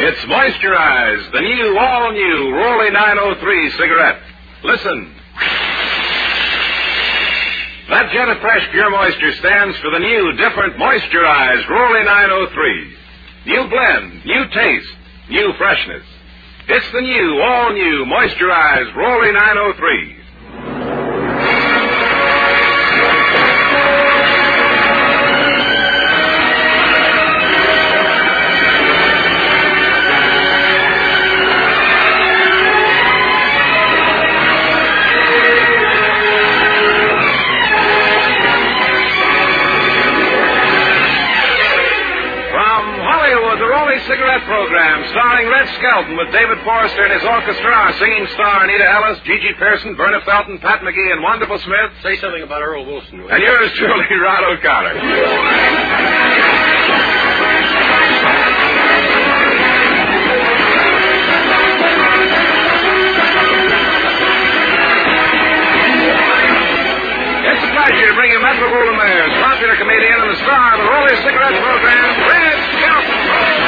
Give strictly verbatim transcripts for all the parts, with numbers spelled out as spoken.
It's Moisturize, the new, all-new Rolly nine oh three cigarette. Listen. That jet of fresh, pure moisture stands for the new, different Moisturize Rolly nine oh three. New blend, new taste, new freshness. It's the new, all-new Moisturize Rolly nine oh three. Cigarette program starring Red Skelton with David Forrester and his orchestra, our singing star Anita Ellis, Gigi Pearson, Verna Felton, Pat McGee, and Wonderful Smith. Say something about Earl Wilson. And yours truly, Rod O'Connor. It's a pleasure to bring you Metro Goldwyn Mayers, popular comedian and the star of the Rolly Cigarette program, Red Skelton.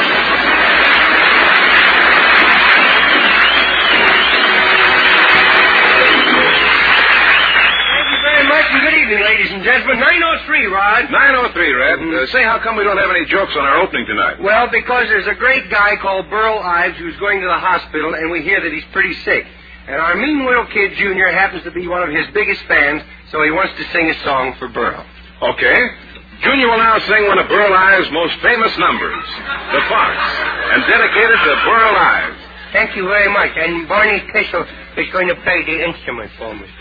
Good evening, ladies and gentlemen. nine oh three, Rod. nine oh three, Red. Uh, say, how come we don't have any jokes on our opening tonight? Well, because there's a great guy called Burl Ives who's going to the hospital, and we hear that he's pretty sick. And our mean little kid, Junior, happens to be one of his biggest fans, so he wants to sing a song for Burl. Okay. Junior will now sing one of Burl Ives' most famous numbers, The Fox, and dedicated to Burl Ives. Thank you very much. And Barney Pistol is going to play the instrument for me.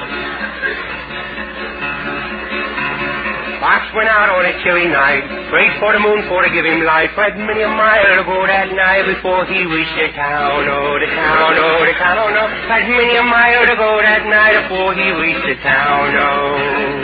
Fox went out on a chilly night, prayed for the moon for to give him light, but many a mile to go that night before he reached the town, oh, the town, oh, the town, oh, but many a mile to go that night before he reached the town, oh.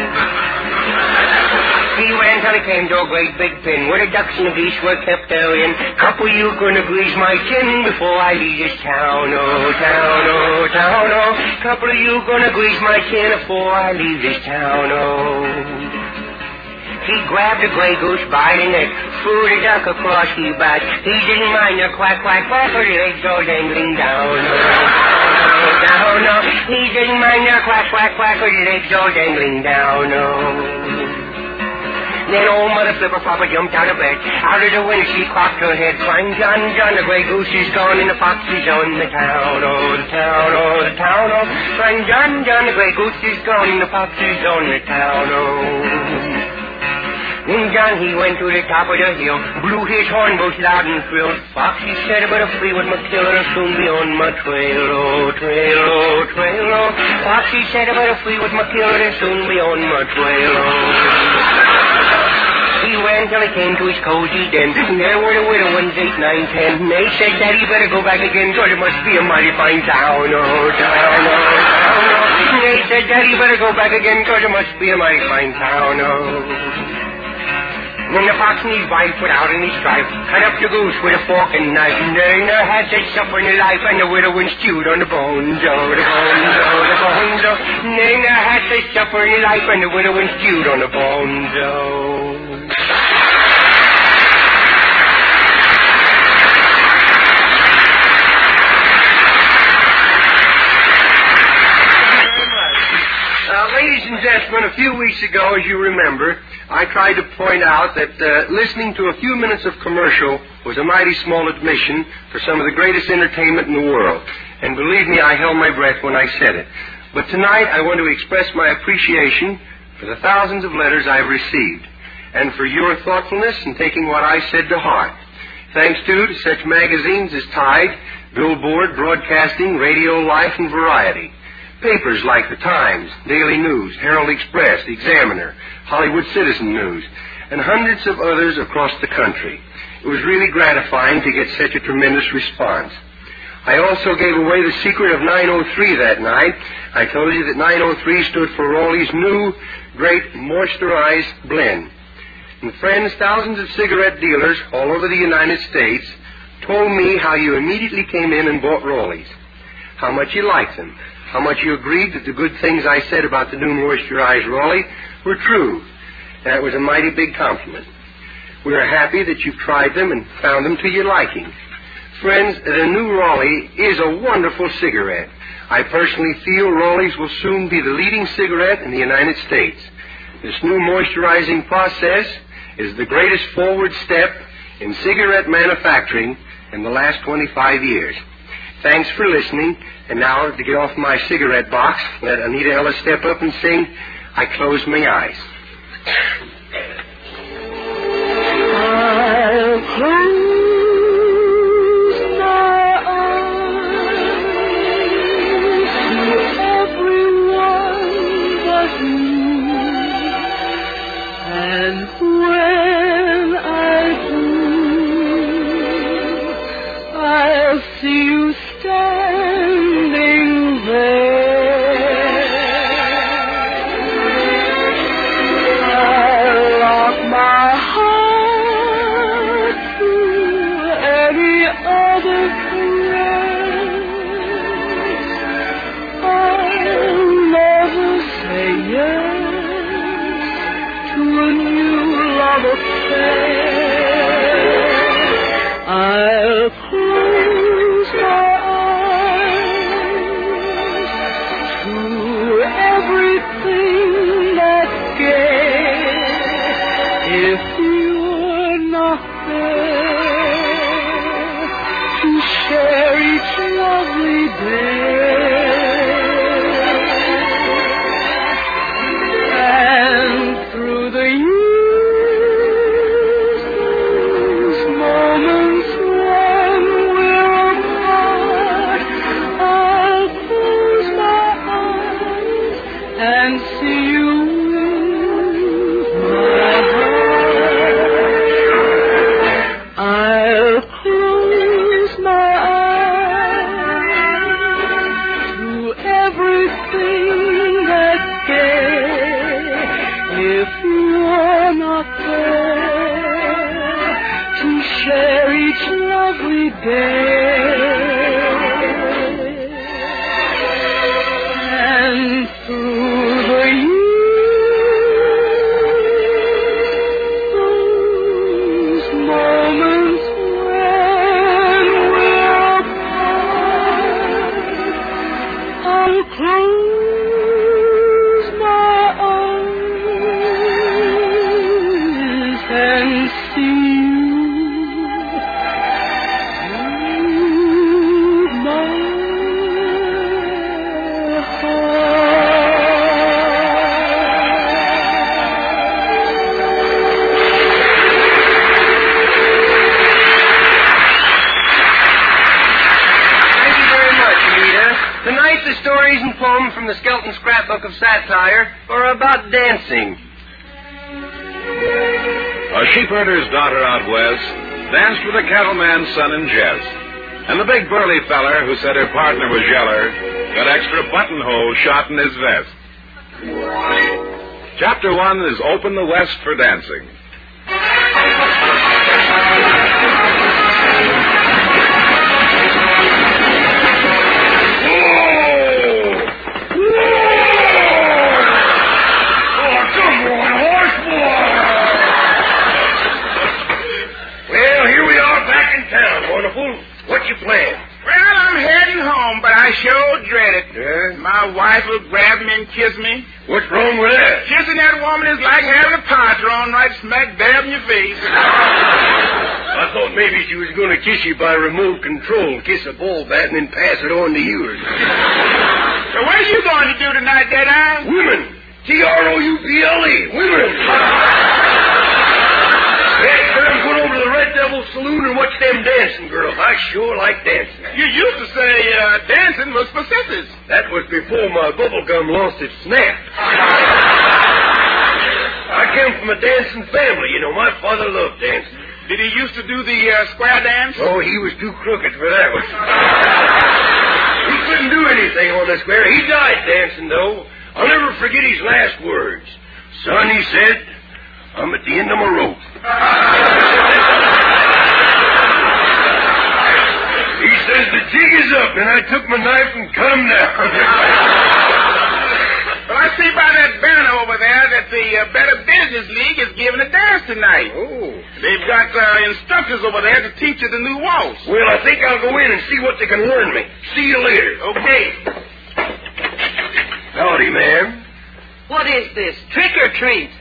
He went till he came to a great big pen where the ducks and the geese were kept therein. Couple you gonna grease my chin before I leave this town, oh, town, oh, town, oh. Couple of you gonna grease my chin before I leave this town, oh. He grabbed a gray goose by the neck, threw the duck across his back. He didn't mind the quack, quack, quack, her legs all dangling down, oh, down, oh. He didn't mind the quack, quack, quack, her legs all dangling down, oh. Then old Mother Flipper Flopper jumped out of bed. Out of the window she cocked her head, crying, John, John, the gray goose is gone and the fox is on the town, oh, the town, oh, the town, oh. Crying, John, John, the gray goose is gone and the fox is on the town, oh. Then John, he went to the top of the hill, blew his horn both loud and shrill. Fox, he said, but a flea with my killer and soon be on my trail, oh, trail, oh, trail, oh. Fox, he said, but a flea with my killer and soon be on my trail, oh. He ran till he came to his cozy den. There were the widow ones, eight, nine, ten. They said, Daddy, better go back again, cause it must be a mighty fine town, oh, town, oh, town, oh. They said, Daddy, better go back again, cause it must be a mighty fine town, oh. When the fox and his wife put out in his strife, cut up the goose with a fork and knife, and they never had such suffering in life, and the widow went stewed on the bones, oh, the bones, oh, the bones, oh. They never had such suffering in life, and the widow went stewed on the bones, oh. Ladies and gentlemen, a few weeks ago, as you remember, I tried to point out that uh, listening to a few minutes of commercial was a mighty small admission for some of the greatest entertainment in the world. And believe me, I held my breath when I said it. But tonight, I want to express my appreciation for the thousands of letters I've received, and for your thoughtfulness in taking what I said to heart. Thanks to, to such magazines as Tide, Billboard, Broadcasting, Radio Life, and Variety. Papers like The Times, Daily News, Herald Express, The Examiner, Hollywood Citizen News, and hundreds of others across the country. It was really gratifying to get such a tremendous response. I also gave away the secret of nine oh three that night. I told you that nine oh three stood for Rolly's new, great moisturized blend. And friends, thousands of cigarette dealers all over the United States told me how you immediately came in and bought Rollies, how much you liked them, how much you agreed that the good things I said about the new moisturized Rolly were true. That was a mighty big compliment. We are happy that you've tried them and found them to your liking. Friends, the new Raleigh is a wonderful cigarette. I personally feel Raleigh's will soon be the leading cigarette in the United States. This new moisturizing process is the greatest forward step in cigarette manufacturing in the last twenty-five years. Thanks for listening. And now, to get off my cigarette box, let Anita Ellis step up and sing, I Close My Eyes. I'll close my eyes to everyone but you, and when I do, I'll see you standing there. I'll lock my heart to any other caress. I'll never say yes to a new love affair. I'll close my eyes to everything that's gay if you're not there to share each lovely day. And through the years, those moments when we're apart, I'll close my eyes and see you with my heart. I'll close my eyes to everything that's gay if you're not there to share each lovely day. And through the years, those moments when we're apart, I'll close my eyes and see you with my Thank you very much, Anita. Tonight, the stories and poems from the Skelton Scrapbook of Satire are about dancing. A sheepherder's daughter out west danced with a cattleman's son in jest. And the big burly feller who said her partner was yeller got extra buttonhole shot in his vest. Chapter one is Open the West for Dancing. Well, here we are back in town, wonderful. What you plan? Well, I'm heading home, but I sure dread it. Yeah? My wife will grab me and kiss me. What's wrong with that? Kissing that woman is like having a pie thrown right smack dab in your face. I thought maybe she was going to kiss you by remote control, kiss a ball bat, and then pass it on to you. So what are you going to do tonight, Deadeye? Women. T R O U P L E. Women. Next time, go over to the Red Devil Saloon and watch them dancing girls. I sure like dancing. You used to say uh, dancing was for sissies. That was before my bubble gum lost its snap. I came from a dancing family. You know, my father loved dancing. Did he used to do the uh, square dance? Oh, he was too crooked for that one. He couldn't do anything on the square. He died dancing, though. I'll never forget his last words. Son, he said, I'm at the end of my rope. He says the jig is up, and I took my knife and cut him down. Well, I see by that Turner over there that the uh, Better Business League is giving a dance tonight. Oh. They've got uh, instructors over there to teach you the new waltz. Well, I think I'll go in and see what they can learn me. See you later. Okay. Howdy, ma'am. What is this? Trick or treat?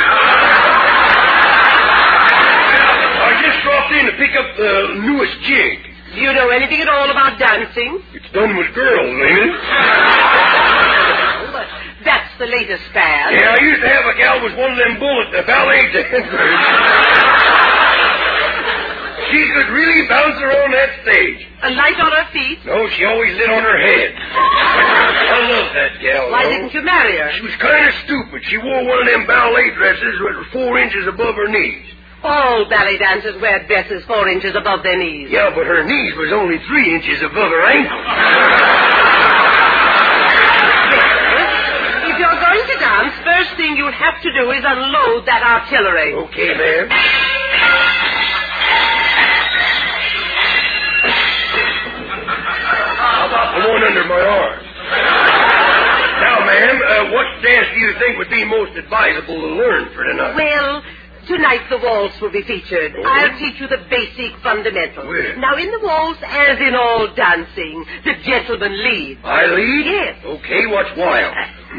I just dropped in to pick up the newest jig. Do you know anything at all about dancing? It's done with girls, ain't it? Oh, but that's the latest fad. Yeah, I used to have a gal with one of them bullet uh, ballet dancers. She could really bounce around that stage. A light on her feet? No, she always lit on her head. I love that gal. Why no? didn't you marry her? She was kind of stupid. She wore one of them ballet dresses that were four inches above her knees. All ballet dancers wear dresses four inches above their knees. Yeah, but her knees was only three inches above her ankles. If you're going to dance, first thing you'll have to do is unload that artillery. Okay, ma'am. How about the one under my arm? Now, ma'am, uh, what dance do you think would be most advisable to learn for tonight? Well, tonight the waltz will be featured. Oh. I'll teach you the basic fundamentals. Well. Now, in the waltz, as in all dancing, the gentleman leads. I lead? Yes. Okay, what's wild?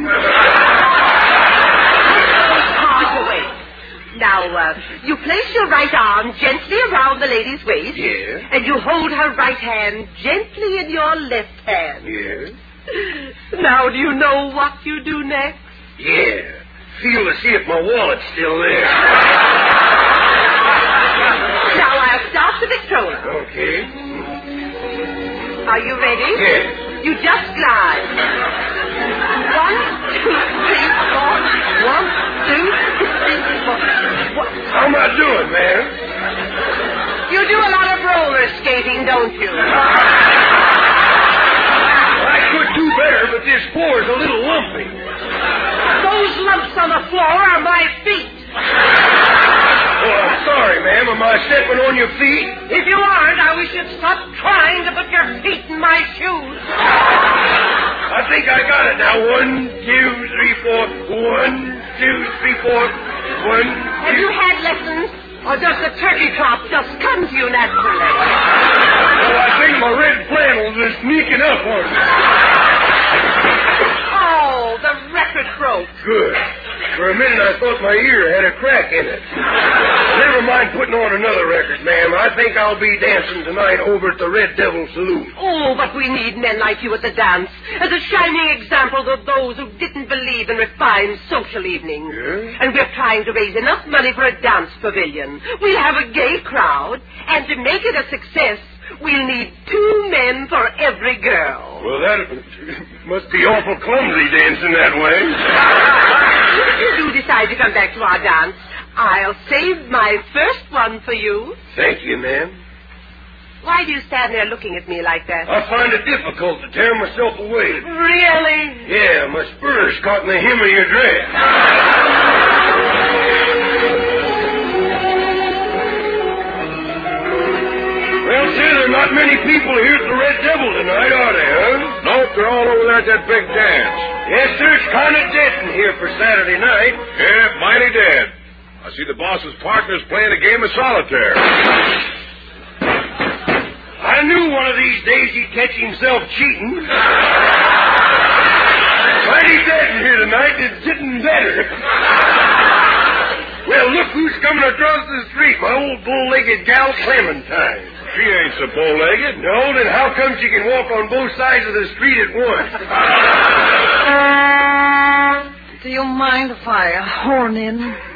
Hard to wait. Now, uh, you place your right arm gently around the lady's waist. Yeah. And you hold her right hand gently in your left hand. Yeah. Now, do you know what you do next? Yeah. Feel to see if my wallet's still there. Now, I'll start the Victrola. Okay. Are you ready? Yes. You just glide. One, two, three, four. One, two, three, four. One. How am I doing, ma'am? You do a lot of roller skating, don't you? I could do better, but this floor's a little lumpy. Those lumps on the floor are my feet. Oh, I'm sorry, ma'am. Am I stepping on your feet? If you aren't, I wish you'd stop trying to put your feet in my shoes. I think I got it now. One, two, three, four. One, two, three, four. One, Have two. you had lessons? Or does the turkey trot just come to you naturally? Oh, I think my red flannels are sneaking up on me. Oh, the record broke. Good. For a minute, I thought my ear had a crack in it. Never mind putting on another record, ma'am. I think I'll be dancing tonight over at the Red Devil Saloon. Oh, but we need men like you at the dance as a shining example of those who didn't believe in refined social evenings. Yeah? And we're trying to raise enough money for a dance pavilion. We'll have a gay crowd, and to make it a success, we'll need two men for every girl. Well, that must be awful clumsy dancing that way. If you do decide to come back to our dance, I'll save my first one for you. Thank you, ma'am. Why do you stand there looking at me like that? I find it difficult to tear myself away. Really? Yeah, my spurs caught in the hem of your dress. Well, sir, there are not many people here at the Red Devil tonight, are they, huh? Nope, they're all over there at that big dance. Yes, sir, it's kind of dead in here for Saturday night. Yeah, mighty dead. I see the boss's partners playing a game of solitaire. I knew one of these days he'd catch himself cheating. Mighty dead in here tonight. It's getting better. Well, look who's coming across the street. My old bull-legged gal, Clementine. She ain't so bow-legged. No, then how come she can walk on both sides of the street at once? Do you mind if I horn in?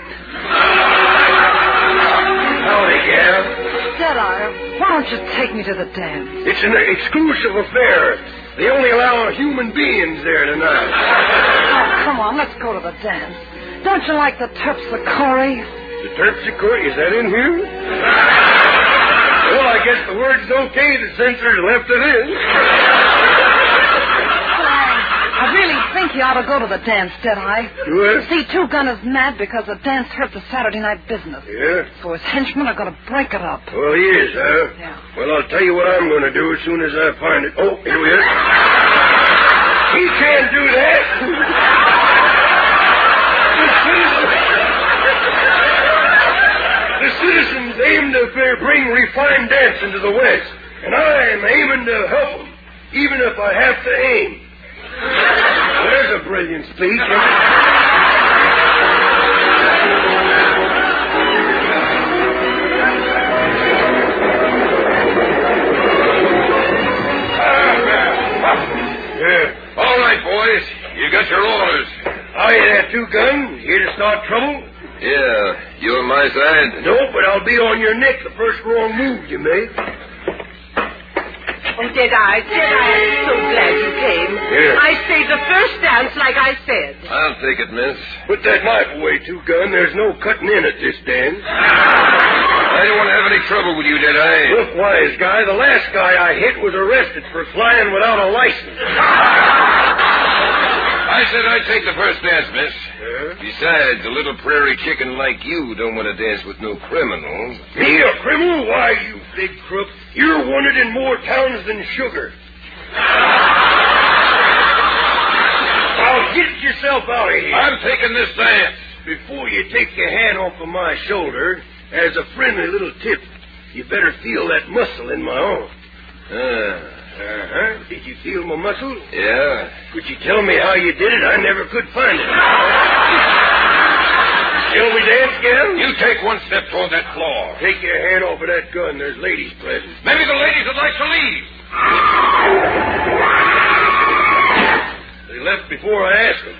Howdy, gal. Deadeye, why don't you take me to the dance? It's an exclusive affair. They only allow human beings there tonight. Oh, come on, let's go to the dance. Don't you like the terpsichore? The terpsichore, is that in here? Well, I guess the word's okay. The censors left it in. I really think you ought to go to the dance, Deadeye. Do it? See, Two Gun is mad because the dance hurt the Saturday night business. Yeah? So his henchmen are going to break it up. Well, he is, huh? Yeah. Well, I'll tell you what I'm going to do as soon as I find it. Oh, here he is. He can't do that. citizens aim to bring refined dancing to the West, and I am aiming to help them, even if I have to aim. There's a brilliant speech. Yeah. All right, boys. You got your orders. I had two guns. Here to start trouble? Yeah. You on my side? No, but I'll be on your neck the first wrong move you make. Oh, Deadeye, Deadeye, I'm so glad you came. Yeah. I saved the first dance like I said. I'll take it, miss. Put that knife away, two-gun. There's no cutting in at this dance. I don't want to have any trouble with you, Deadeye. Look, wise guy, the last guy I hit was arrested for flying without a license. I said I'd take the first dance, miss. Yeah? Besides, a little prairie chicken like you don't want to dance with no criminals. Me, a criminal? Why, you big crook. You're wanted in more towns than sugar. Now get yourself out of here. I'm taking this dance. Before you take your hand off of my shoulder, as a friendly little tip, you better feel that muscle in my arm. Ah. Uh-huh. Did you feel my muscle? Yeah. Could you tell me how you did it? I never could find it. Shall we dance, gal? You take one step toward that floor. Take your hand off of that gun. There's ladies present. Maybe the ladies would like to leave. They left before I asked them.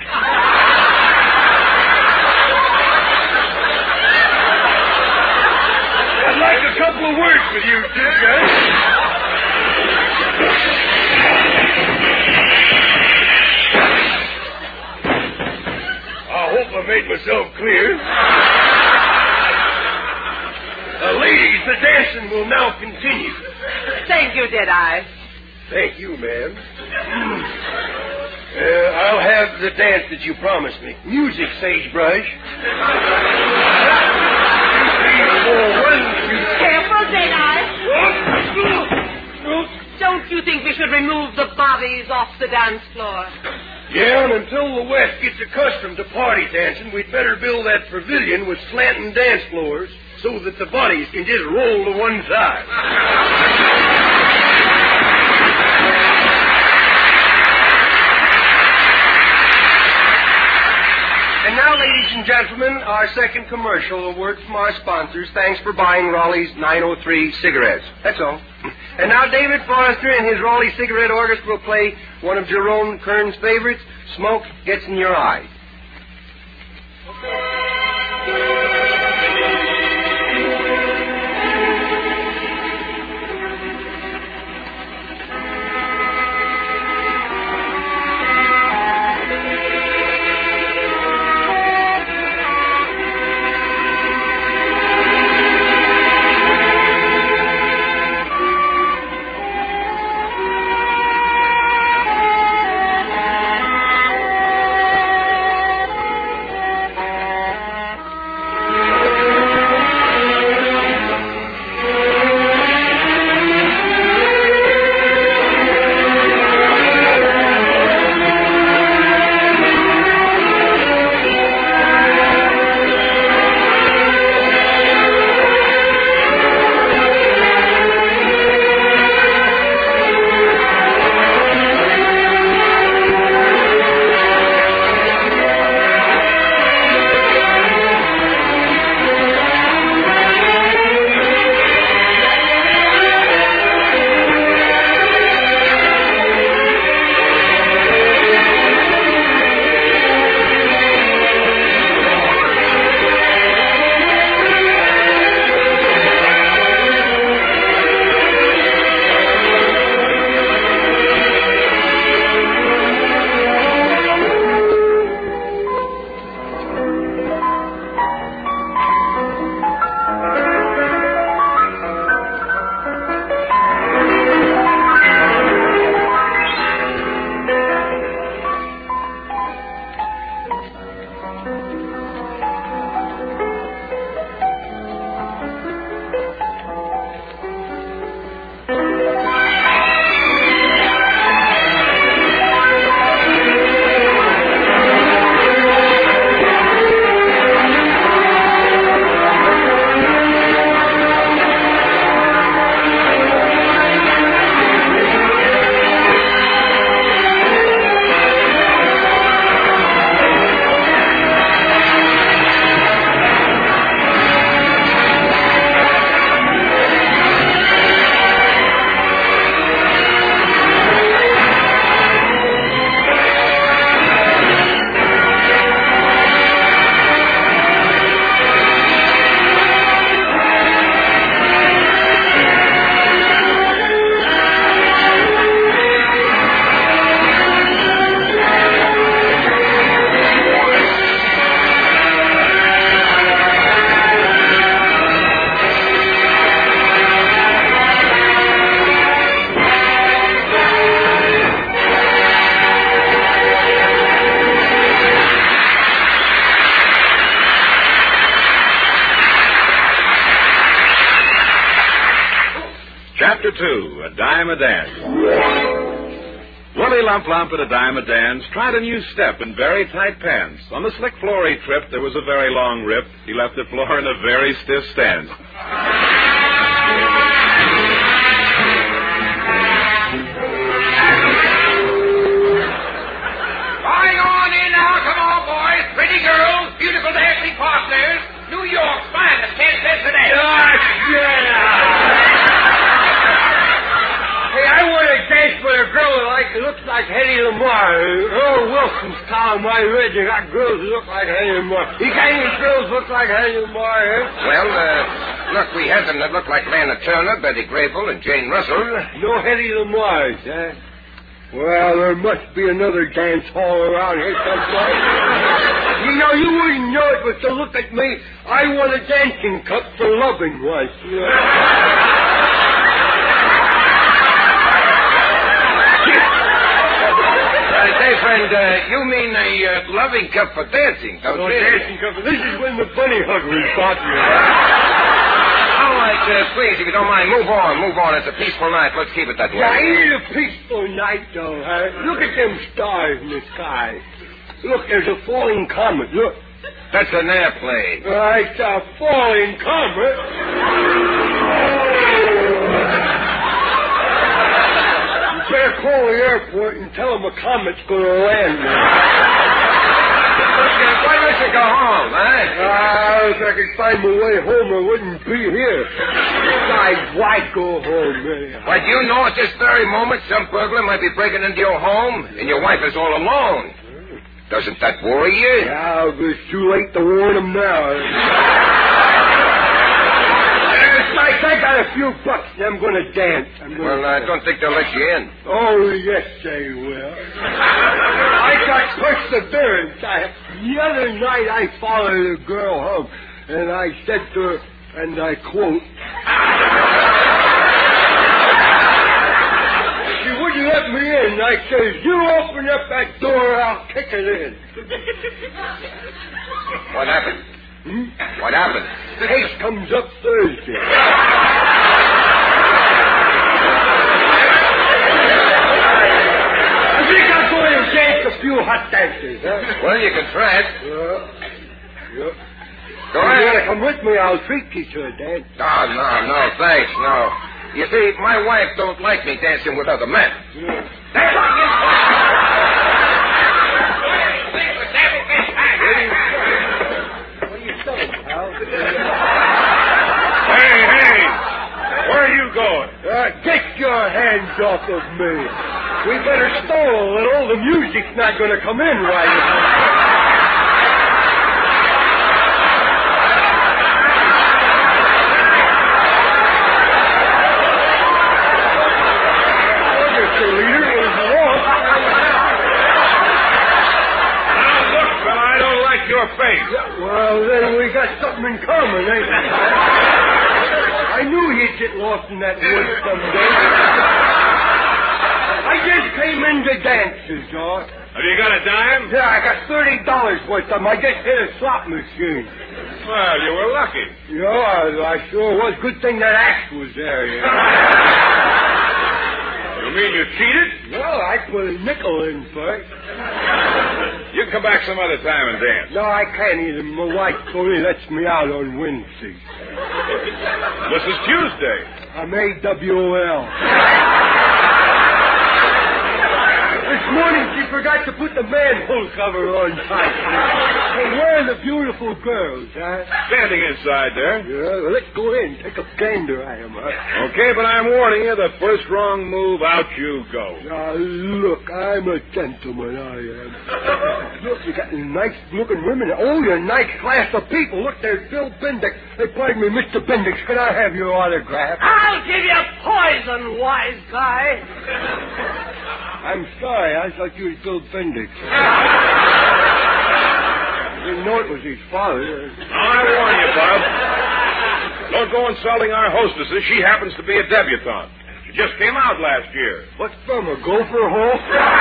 I'd like a couple of words with you two guys. I hope I made myself clear. Uh, ladies, the dancing will now continue. Thank you, Deadeye. Thank you, ma'am. Uh, I'll have the dance that you promised me. Music, Sagebrush. Careful, Deadeye. Don't you think we should remove the bodies off the dance floor? Yeah, and until the West gets accustomed to party dancing, we'd better build that pavilion with slanting dance floors so that the bodies can just roll to one side. And now, ladies and gentlemen, our second commercial, a word from our sponsors. Thanks for buying Raleigh's nine oh three cigarettes. That's all. And now David Forrester and his Raleigh Cigarette Orchestra will play one of Jerome Kern's favorites, Smoke Gets in Your Eye. Chapter two, A Dime a Dance. Willie Lump Lump at A Dime a Dance tried a new step in very tight pants. On the slick floor he tripped, there was a very long rip. He left the floor in a very stiff stance. Going on in now, come on, boys. Pretty girls, beautiful dancing partners. New York's finest, ten cents a day. Hey, I want to dance with a girl like looks like Hedy Lamarr. Earl Wilson's column I read, you got girls who look like Hedy Lamarr. You got any girls look like Hedy Lamarr, eh? Well, uh, look, we have them that look like Lana Turner, Betty Grable, and Jane Russell. No Hedy Lamarrs, eh? Well, there must be another dance hall around here someplace. You know, you wouldn't know it, but to look at me, I won a dancing cup for loving once. You know? Uh, say, friend, uh, you mean a uh, loving cup for dancing, don't No you? dancing cup. This is when the bunny huggers got you. All right, uh, please, if you don't mind, move on, move on. It's a peaceful night. Let's keep it that way. Yeah, ain't it a peaceful night, though, huh? Look at them stars in the sky. Look, there's a falling comet. Look. That's an airplane. Uh, it's a falling comet. You better call the airport and tell them a comet's going to land there. Why don't you go home, huh? Uh, if I could find my way home, I wouldn't be here. Besides, why go home, anyhow? Why, do you know at this very moment some burglar might be breaking into your home and your wife is all alone? Doesn't that worry you? Yeah, but it's too late to warn them now. Mike, I got a few bucks and I'm going to dance. I'm gonna Well, I dance. don't think they'll let you in. Oh, yes, they will. I got perseverance. I, the other night I followed a girl home, and I said to her, and I quote, she wouldn't let me in. I says, you open up that door, I'll kick it in. What happened? Hmm? What happened? The case comes up Thursday. I think I'll go in and dance a few hot dances, huh? Well, you can try it. Yeah. Yeah. Go If you ahead. want to come with me, I'll treat you to a dance. Oh, no, no, thanks, no. You see, my wife don't like me dancing with other men. Yeah. That's what you... What are you saying, pal? Hey, hey! Where are you going? Uh, get your hands off of me. We better stall a little. The music's not going to come in right now. Face. Well, then we got something in common, ain't we? I knew you'd get lost in that woods someday. I just came into dances, George. Have you got a dime? Yeah, I got thirty dollars worth of them. I just hit a slot machine. Well, you were lucky. Yeah, I, I sure was. Good thing that axe was there, you know. You mean you cheated? Well, I put a nickel in first. You can come back some other time and dance. No, I can't either. My wife only lets me out on Wednesday. This is Tuesday. I'm A W L. This morning she forgot to put the manhole cover on tight. Hey, where are the beautiful girls, huh? Standing inside there. Yeah, well, let's go in. Take a gander at them, huh? Okay, but I'm warning you, the first wrong move, out you go. Now, look, I'm a gentleman, I am. Look, you got nice looking women. Oh, you're a nice class of people. Look, there's Bill Bendix. Hey, pardon me, Mister Bendix, can I have your autograph? I'll give you poison, wise guy. I'm sorry, I thought you was Bill Bendix. Didn't know it was his father. I warn you, Bob. Don't go insulting our hostesses. She happens to be a debutante. She just came out last year. What's from, a gopher hole?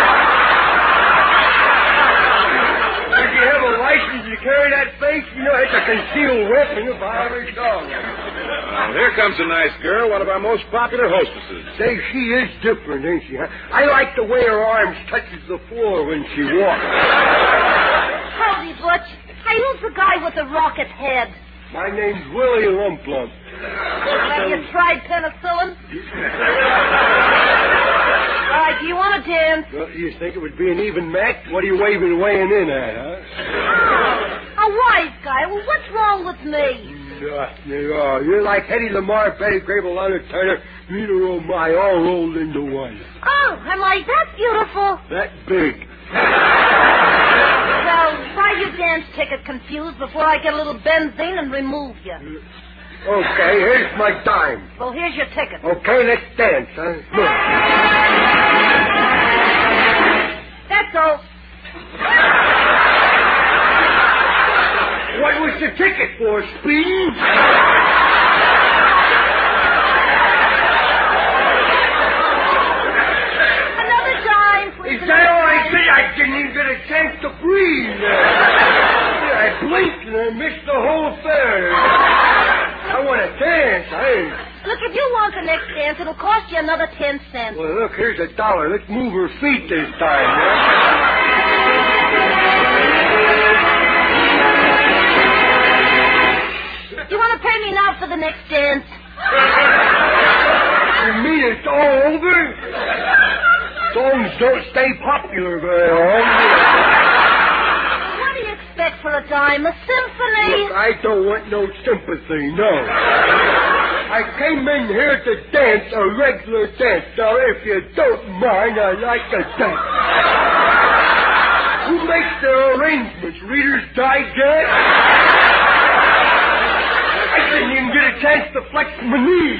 Did you have a license to carry that face? You know, it's a concealed weapon if I ever saw one. Well, here comes a nice girl, one of our most popular hostesses. Say, she is different, ain't she? Huh? I like the way her arms touches the floor when she walks. Howdy, Butch. Hey, who's the guy with the rocket head? My name's Willie Lump Lump. Have you tried penicillin? All right, do you want to dance? Well, you think it would be an even match? What are you waving weighing in at, huh? A wise guy. Well, what's wrong with me? Uh, you are. You're like Hetty Lamar, Betty Grable, Lana Turner, Nina Romay, all rolled into one. Oh, am I that beautiful? That big. Well, buy your dance ticket confused before I get a little benzene and remove you. Okay, here's my dime. Well, here's your ticket. Okay, let's dance, huh? Look. That's all. What was the ticket for, Speedy? Another dime, please. Is that all I did? I didn't even get a chance to breathe. Yeah, I blinked and I missed the whole affair. I want to dance. I... Look, if you want the next dance, it'll cost you another ten cents. Well, look, here's a dollar. Let's move her feet this time, man. You want to pay me now for the next dance? You mean it's all over? Songs don't stay popular very long. What do you expect for a dime? A symphony? Look, I don't want no sympathy, no. I came in here to dance a regular dance. Now, if you don't mind, I'd like to dance. Who makes the arrangements? Reader's Digest? I didn't even get a chance to flex my knees.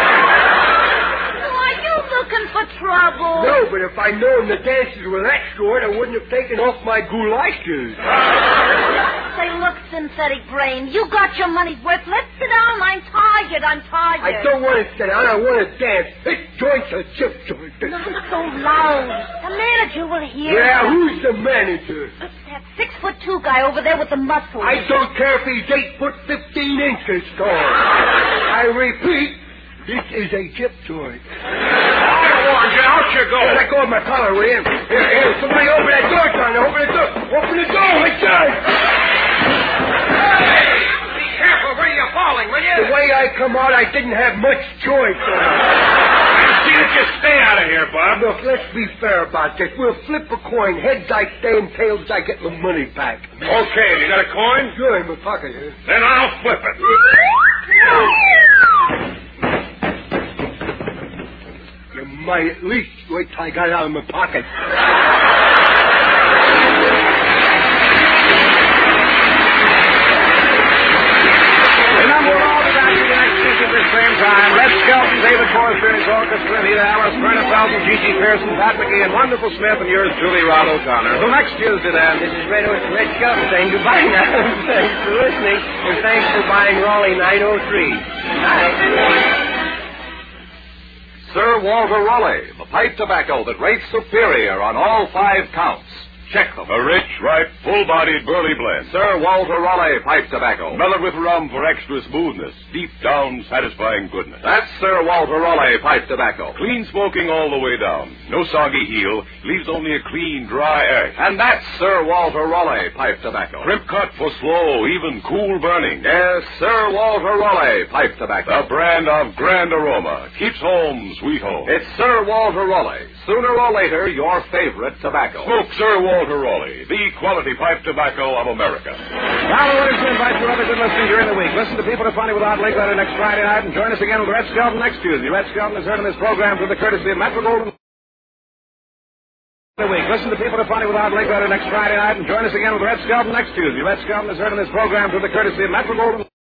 Are you looking for trouble? No, but if I'd known the dances were that short, I wouldn't have taken off my goulashes. Say, look, synthetic brain, you got your money's worth. Let's sit down. I'm tired. I'm tired. I don't want to sit down. I want to dance. This joint's a chip joint. Not so loud. The manager will hear. Yeah, who's the manager? That six-foot-two guy over there with the muscles. I don't care if he's eight foot fifteen inches tall. I repeat, this is a chip joint. I warned you. Out you go. Let go of my collar, will you? Here, here, somebody open that door, John. Open the door. Open the door, my son. Hey, be careful where you're falling, will you? The way I come out, I didn't have much choice. See that you stay out of here, Bob. Look, let's be fair about this. We'll flip a coin. Heads I stay and tails I get my money back. Okay, you got a coin? Sure, in my pocket here. Then I'll flip it. You might at least wait till I got it out of my pocket. Remember, we'll all be back to the next week at this same time. Red Skelton, David Forrester and his orchestra, Anita Alice, Verna Felton, G G Pearson, Pat McGee, and Wonderful Smith, and yours, Julie Rod O'Connor. Till next Tuesday, then. This is Red, Red Skelton saying goodbye now. Thanks for listening, and thanks for buying Raleigh nine oh three. Bye. Sir Walter Raleigh, the pipe tobacco that rates superior on all five counts. Check them. A rich, ripe, full-bodied burley blend. Sir Walter Raleigh pipe tobacco. Mellowed with rum for extra smoothness. Deep down, satisfying goodness. That's Sir Walter Raleigh pipe tobacco. Clean smoking all the way down. No soggy heel. Leaves only a clean, dry ash. And that's Sir Walter Raleigh pipe tobacco. Crimp cut for slow, even, cool burning. Yes, Sir Walter Raleigh pipe tobacco. The brand of grand aroma. Keeps home sweet home. It's Sir Walter Raleigh. Sooner or later, your favorite tobacco. Smoke Sir Walter Raleigh, the quality pipe tobacco of America. Now, we're going to invite you other good listeners during the week. Listen to People Are Funny with Art Linkletter next Friday night, and join us again with Red Skelton next Tuesday. Red Skelton is heard in this program through the courtesy of Metro Golden. Week. Listen to People Are Funny with Art Linkletter next Friday night, and join us again with Red Skelton next Tuesday. Red Skelton is heard in this program through the courtesy of Metro Golden.